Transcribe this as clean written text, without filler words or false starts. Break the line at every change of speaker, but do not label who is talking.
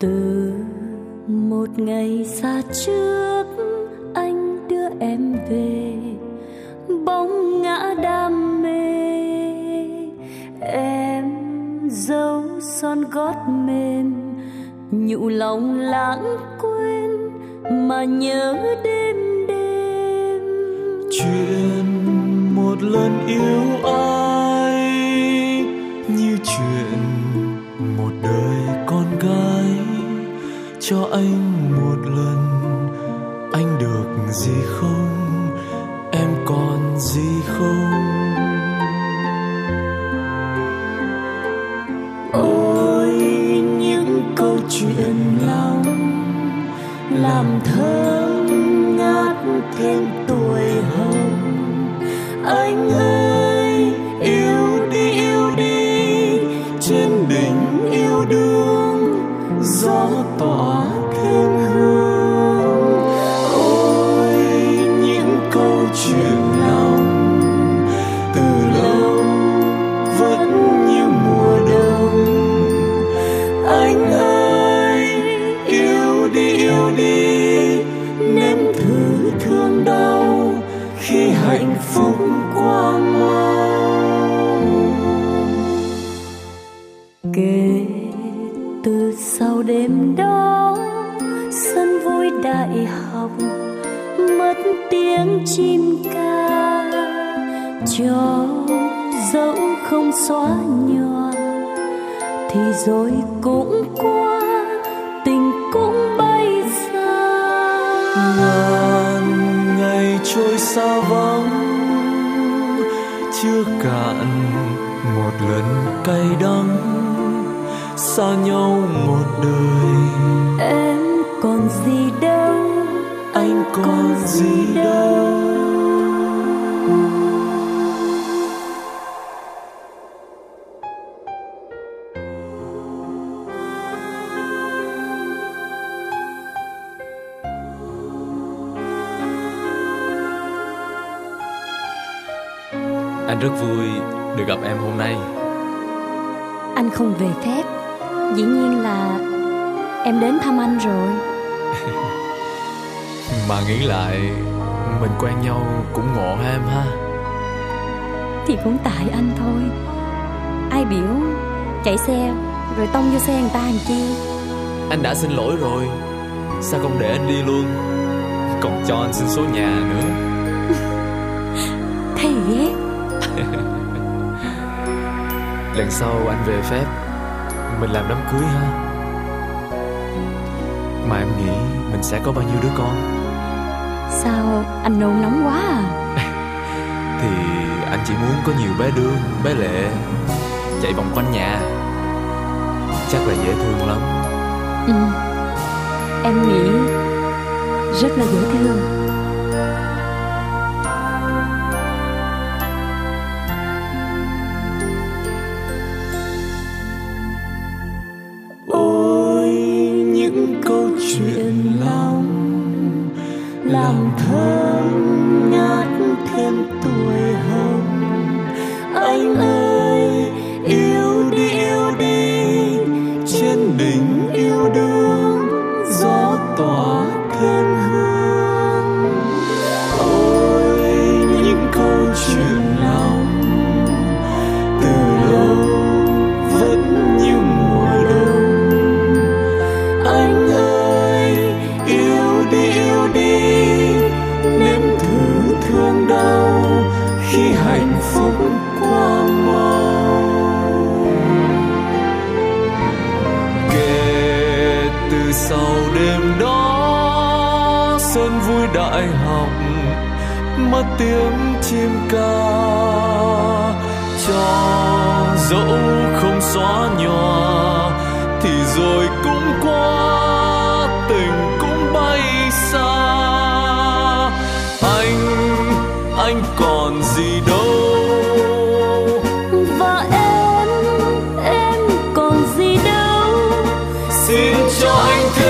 Từ một ngày xa trước anh đưa em về bóng ngã đam mê, em dấu son gót mềm nhụ lòng lãng quên mà nhớ đêm đêm.
Chuyện một lần yêu ai như chuyện một đời con gái. Cho anh một lần, anh được gì không, em còn gì không?
Ôi những câu chuyện lòng làm thơm ngát thêm tuổi hồng. Anh ơi yêu đi trên đỉnh yêu đương, gió tỏa thêm hương. Ôi những câu chuyện lòng từ lâu vẫn như mùa đông. Anh ơi yêu đi nếm thử thương đau khi hạnh phúc qua mau. Kể từ sau đêm đó sân vui đại học mất tiếng chim ca, cho dẫu không xóa nhòa thì rồi cũng qua, tình cũng bay xa.
Ngàn ngày trôi xa vắng chưa cạn một lần cay đắng, xa nhau một đời.
Em còn gì đâu,
Anh còn gì đâu.
Anh rất vui được gặp em hôm nay.
Anh không về phép, dĩ nhiên là em đến thăm anh rồi.
Mà nghĩ lại mình quen nhau cũng ngộ ha em ha.
Thì cũng tại anh thôi. Ai biểu chạy xe rồi tông vô xe người ta làm chi.
Anh đã xin lỗi rồi, sao không để anh đi luôn, còn cho anh xin số nhà nữa.
Thế ghét.
Lần sau anh về phép mình làm đám cưới ha. Mà em nghĩ mình sẽ có bao nhiêu đứa con?
Sao anh nôn nóng quá à?
Thì anh chỉ muốn có nhiều bé Đương, bé Lệ chạy vòng quanh nhà, chắc là dễ thương lắm.
Em nghĩ rất là dễ thương.
Ôi những câu chuyện lòng làm thơm ngát thêm tuổi hồng. Anh ơi yêu đi trên đỉnh yêu đương, gió tỏa thêm hương. Ôi những câu chuyện lòng từ lâu vẫn như mùa đông. Anh ơi yêu đi nếm thử thương đau khi hạnh phúc qua mau. Kể từ sau đêm đó xuân vui đại học mất tiếng chim ca, cho dẫu không xóa nhòa thì rồi cũng qua, tình cũng bay xa. Anh còn gì đâu,
Và em còn gì đâu.
xin cho anh thêm